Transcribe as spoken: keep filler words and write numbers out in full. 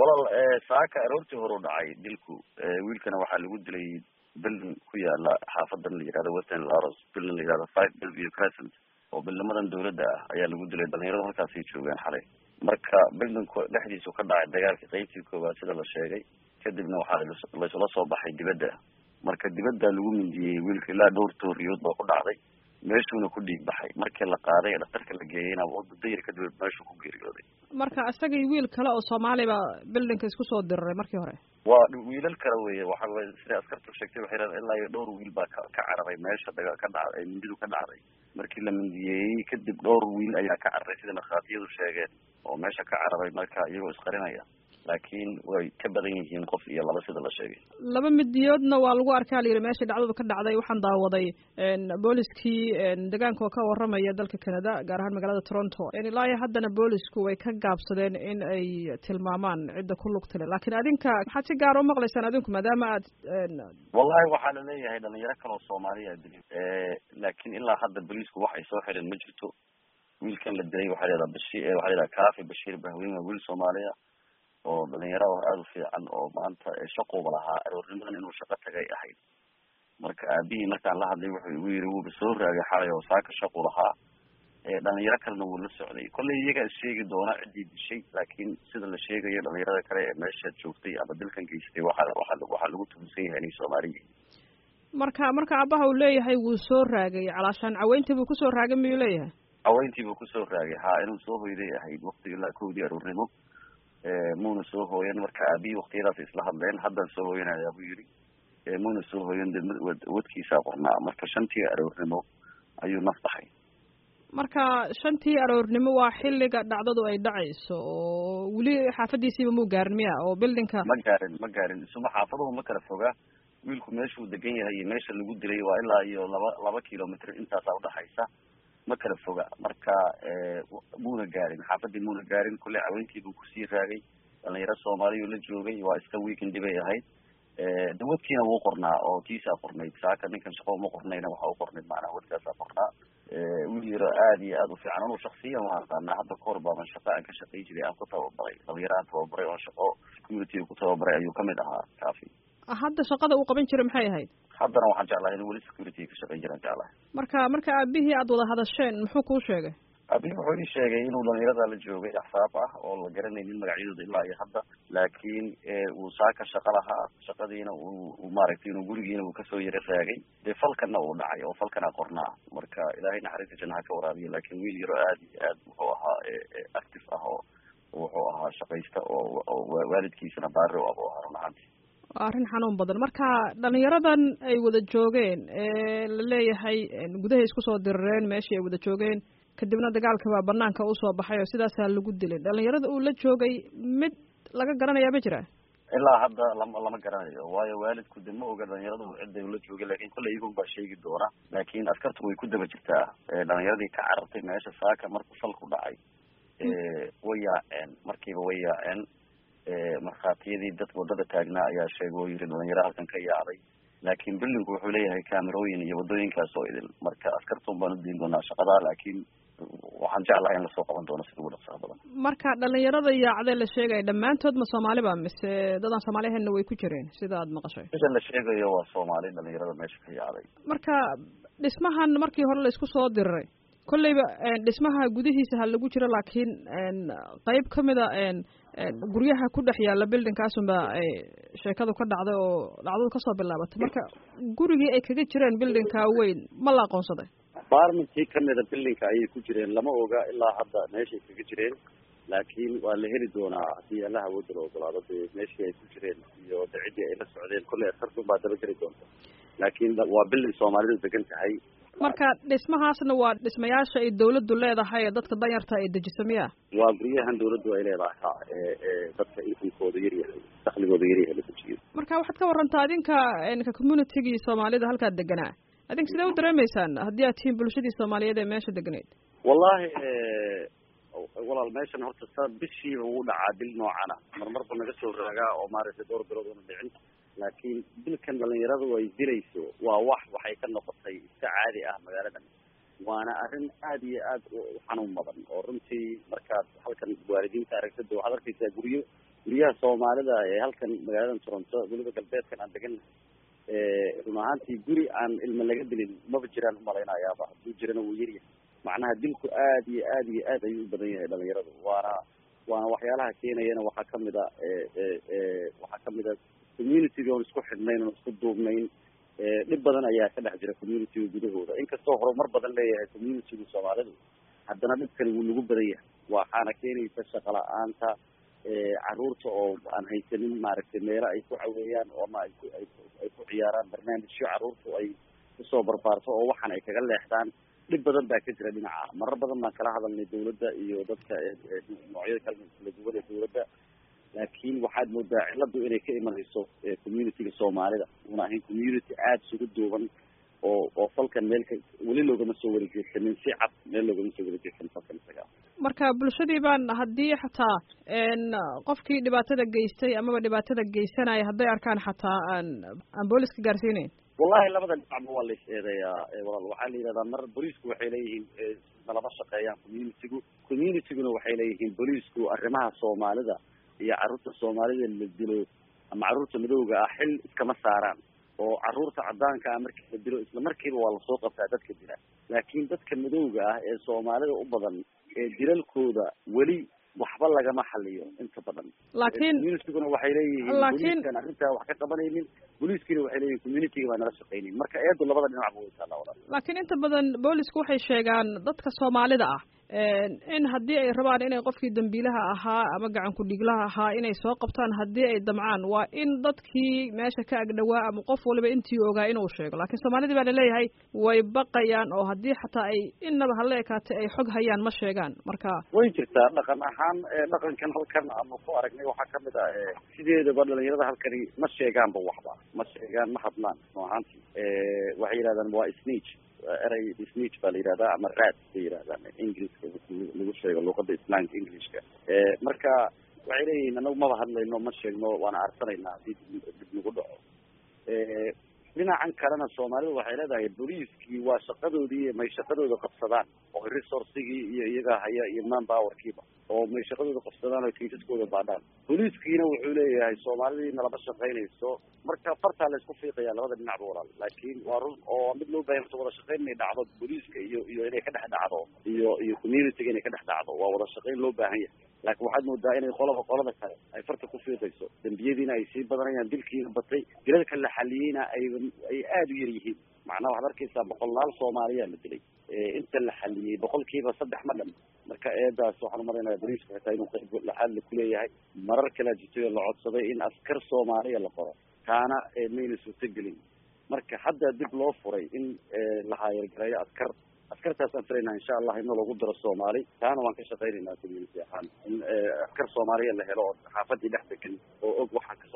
walal saaka aroortii hore u dhacay dilku wiilkana waxaa lagu dilay building ku yaala xaafadan la yirahdo Western Laros building la yirahdo five Bellevue Crescent oo bilamadan dawladda ah ayaa lagu dilay dhalinyarada halkaas ay joogaan xalay marka buildingku dhexdiisu ka dhacay dagaalkii qaybtii koowaad sida la sheegay kadibna waxaa la isla soo baxay dibadda marka dibadda lagu mindiyay wiilka ilaa dhowr tooriyood baa ku dhacday meeshuna ku dhiig baxay markii la qaaday dhakhtarka la geeyayna oo dayr kadib meeshu ku geeriyooday marka asaga iyo wiil kale oo Soomaali ba buildingka isku soo diray markii hore waa wiilal kale weeye waxa weeye sida askartu sheegtay waxay raad ilaa iyo dhowr wiil baa ka cararay meesha daga ka dhacay mindidu ka dhacday markii la mindiyay kadib dhowr wiil ayaa ka cararay sida markhaatiyadu sheegeen oo meesha ka cararay marka iyagoo isqarinaya laakiin way ka badan yihiin qof iyo laba sida la sheegay laba midiyoodna waa lagu arkaa la yiri meesha dhacdadu ka dhacday waxaan daawaday een booliskii een deegaanka ka waramaya dalka Canada gaar ahaan magaalada Toronto in ilaa iyo haddana boolisku way ka gaabsadeen in ay tilmaamaan cidda ku lugta leh laakiin adinka maxaad si gaar ah u maqlaysaan adinku maadaama aad wallahi waxaa la leeyahay dhalinyaro kale oo Soomaali ah dilay ee laakiin ilaa hadda boolisku wax ay soo xireen ma jirto wiilkan la dilay waxa la yiraahdaa Bashir waxa la yiraahdaa Kaafi Bashir Bahweyn wiil Soomaali ah oo dhalinyaro aad u fiican oo maanta shaqo walaha aroornimadan inuu shaqo tagay ahayd marka aabihii markaan la hadlay wuxuu igu yiri wuu soo raagay xalay oo saaka shaqo lahaa ee dhalinyaro kalena wuu la socday kolley iyaga sheegi doona cidii dishay laakiin sida la sheegayo dhalinyarada kale ee meesha joogtay ama dalkan geystay waxa waxa waxa lagu tuhunsan yahay inay Soomaali marka marka abaha uu leeyahay wuu soo raagay calaashan caweyntii buu ku soo raagay miyuu leeyahay caweyntii buu ku soo raagay ha inuu soo hoyday ahayd waqtiga la koodii aroornimo muuna soo hooyan marka aabihii waqtiyadaas isla hadleen haddan soo hooyanaya buu yiri muuna soo hooyan wadkiisa qornaa marka shantii aroornimo ayuu naf baxay marka shantii aroornimo waa xilliga dhacdadu ay dhacayso oo weli xaafadiisiiba muu gaarin miya oo buildingka ma gaarin ma gaarin isuma xaafaduhu ma kala fogaa wiilku meeshuu degan yahay iyo meesha lagu dilay waa ilaa iyo laba laba kilomitr intaasaa udhaxaysa ma kala foga marka muuna gaarin xaafadii muuna gaarin kulle caweenkii buu kusii raagay dhalinyaro Soomaaliya la joogay waa iska weekend bay ahayd dawadkiina wuu qornaa oo tiisa qornayd saaka ninkan shaqo ma qornayna waxa uu qornayd macnaha wadkaasa qornaa wiil yaro aad iyo aad u fiican anuu shakhsiyan waan aqaanaa hadda kahor baaban shaqo aan ka shaqayn jiray aan ku tababaray dhalinyaro aan tababaray oo shaqo security ku tababaray ayuu kamid ahaa Kaafi hadda shaqada uu qaban jiray maxay ahayd haddana waxaan jeclahay inuu weli security ka shaqayn jiraan jeclahay marka marka aabihii aad wada hadasheen muxuu kuu sheegay aabihii wuxuu ii sheegay inuu dhalinyarada la joogay axsaab ah oo la garanaynin magacyadooda ilaa iyo hadda laakiin uu saaka shaqo lahaa shaqadiina uu maaragtay inuu gurigiina uu kasoo yara raagay dee falkana uu dhacay oo falkana qornaa marka ilaahay naxariista jannaha ka waraabiyo laakiin wiil yaro aad iyo aad wuxuu ahaa active ah oo wuxuu ahaa shaqaysta oo waalidkiisana baari u abo ahaa run ahaantii arrin xanuun badan marka dhalinyaradan ay wada joogeen ee la leeyahay gudaha isku soo dirreen meeshii ay wada joogeen kadibna dagaalka baa banaanka u soo baxay oo sidaasaa lagu dilay dhalinyarada uu la joogay mid laga garanayaa ma jira ilaa hadda lama lama garanayo waayo waalidku de ma oga dhalinyaradu cidda ula joogay laakiin kolley iyagun baa sheegi doona laakiin askartu way ku daba jirtaa dhalinyaradii ka carartay meesha saaka markuu falku dhacay way yaaceen markiiba way yaaceen markhaatiyadii dadka wadada taagnaa ayaa sheegay oo yiri dhalinyaro halkan ka yaacday laakiin billinku wuxuu leeyahay kaamerooyin iyo wadooyinkaas oo idin marka askartun baan u diin doonaa shaqadaa laakiin waxaan jeclahay in lasoo qaban doono sida ugu dhaqsaha badan marka dhalinyarada yaacday la sheegaya dhammaantood ma Soomaali ba mise dadaan Soomaali ahayn way ku jireen sida aad maqashay sida la sheegayo waa Soomaali dhalinyarada meesha ka yaacday marka dhismahan markii hore la isku soo diray kolleyba dhismaha gudihiisa ha lagu jiro laakiin qayb kamid ah guryaha ku dhex yaala buildingkaasunba sheekadu ka dhacday oo dhacdadu kasoo bilaabatay marka gurigii ay kaga jireen buildingka weyn ma la aqoonsaday baarmantii kamida buildingka ayay ku jireen lama oga ilaa hadda meeshay kaga jireen laakiin waa la heli doonaa haddii allaha awoodda la ogolaado dee meeshii ay ku jireen iyo dacidii ay la socdeen kolley askartun baa daba geli doonta laakiin waa building Soomaalidu degan tahay marka dhismahaasna waa dhismayaasha ay dawladdu leedahay ee dadka danyarta ay dejiso miya waa guryahan dawladdu ay leedahay ha ee ee dadka inkamkooda yar yahay dakhligooda yar yahay la dejiyo marka waxaad ka warantaa adinka ka communitygii Soomaalida halkaa deganaa adink sidee u dareemaysaan haddii aad tihiin bulshadii Soomaaliyeed ee meesha deganayd wallahi walaal meeshan horta bishiiba uu dhacaa bil noocana marmarba naga soo raagaa oo maaragtay dhowr bilood una dhicin laakiin dilkan dhalinyaradu ay dilayso waa wax waxay ka noqotay iska caadi ah magaaladan waana arrin aad iyo aad u xanuun badan oo runtii markaad halkan waalidiinta aragtid waxaad arkaysaa guryo guryaha soomaalida ee halkan magaalada Toronto weliba galbeedkan aan degan run ahaantii guri aan ilma laga dilin maba jiraan umalaynayaaba hadduu jirana wuu yaryahay macnaha dilku aad iyo aad iyo aad ayuu u badan yahay dhalinyaradu waana waana waxyaalaha keenayana waxaa kamid a waxaa kamid a community oon isku xidhnayn oon isku duubnayn dhib badan ayaa ka dhex jira community gudahooda inkastoo horumar badan leeyahay community soomaalidu haddana dhibkani wuu nagu badan yahay waxaana keenaysa shaqo la-aanta caruurta oo aan haysanin maaragtay meelo ay ku caweeyaan ama ay ku ay ku ciyaaraan barnaamijyo caruurtu ay kusoo barbaarto oo waxaan ay kaga leexdaan dhib badan baa ka jira dhinaca marar badan baan kala hadalnay dawladda iyo dadka noocyada kala kala duwan ee dawladda laakiin waxaad moodaa ciladu inay ka imanayso community-ga soomaalida una ahayn community aada isugu duuban oo oo falkan meelka weli loogama soo wareegeysanin si cad meel loogama soo wareegeysan falkan isaga marka bulshadii baan haddii xataa qofkii dhibaatada geystay amaba dhibaatada geysanaya hadday arkaan xataa aan aan booliska gaarsiinayn wallahi labada dhinacba waa la is eedeeyaa walaal waxaa la yidhahdaa mar booliisku waxay leeyihiin nalama shaqeeyaan community-gu community-guna waxay leeyihiin booliisku arrimaha soomaalida iyo carruurta soomaalida la dilo ama carruurta madowga ah xil iskama saaraan oo carruurta caddaanka ah markii la dilo isla markiiba waa lasoo qabtaa dadka dila laakiin dadka madowga ah ee soomaalida u badan ee dilalkooda weli waxba lagama xaliyo inta badan laakiin communityguna waxay leeyihiin booliiskan arrintaa wax ka qabanaynin booliiskina waxay leeyihin community-ga baa nala shaqaynin marka eedu labada dhinac ba way taallaa walaal laakiin inta badan boolisku waxay sheegaan dadka soomaalida ah in haddii ay rabaan inay qofkii dambiilaha ahaa ama gacan ku-dhiglaha ahaa inay soo qabtaan haddii ay damcaan waa in dadkii meesha ka agdhawaa ama qof waliba intii ogaa inuu sheego laakiin soomaalidii baa laleeyahay way baqayaan oo haddii xataa ay innaba hala ekaatay ay xog hayaan ma sheegaan marka way jirtaa dhaqan ahaan dhaqankan halkan ama ku aragnay waxaa kamid ah sideedaba dhalinyarada halkani ma sheegaanba waxba ma sheegaan ma hadlaan no ahaanti waxay yidhahdaan waa snitch eray snitch baa la yidhahdaa ama rat bay yidhahdaan ingiliiska lagu sheego luuqada islaamka englishka marka waxay leeyihiin anagu maba hadlayno ma sheegno waana arsanaynaa hadii dib nagu dhaco dhinacan kalena soomaalidu waxay leedahay booliiskii waa shaqadoodii may shaqadooda qabsadaan oo resourcigii iyo iyaga haya iyo man powerkiiba oo may shaqadooda qabsadaan oo kaysaskooda baadhaan booliiskiina wuxuu leeyahay soomaalidii nalama shaqaynayso marka fartaa la isku fiiqaya labada dhinacba walaal laakiin waa run oo mid loo baahan wada shaqayn inay dhacdo booliiska iyo iyo inay ka dhex dhacdo iyo iyo community-ga inay ka dhex dhacdo waa wada shaqayn loo baahan yahay laakiin waxaad moodaa inay qolaba qolada kale ay farta ku fiiqayso dembiyadiina ay sii badanayaan dilkiina batay dilalka la xaliyeyna ay ay aada u yar yihiin macnaha waxaad arkaysaa boqolaal soomaaliyaa la dilay inta la xaliyey boqolkiiba saddex ma dhan marka eedaas waxaan umalaynaya boliiska xitaa inuu qayb laxaad la kuleeyahay marar kalea jirtay oo la codsaday in askar soomaaliya la qoro taana mayna suurtagelin marka hadda dib loo furay in la haayargareeyo askar askartaasaan filaynaa insha allah in lagu daro soomaali taana waan ka shaqaynaynaa community ahaan in askar soomaaliya la helo oo xaafadii dhex degan oo og waxaa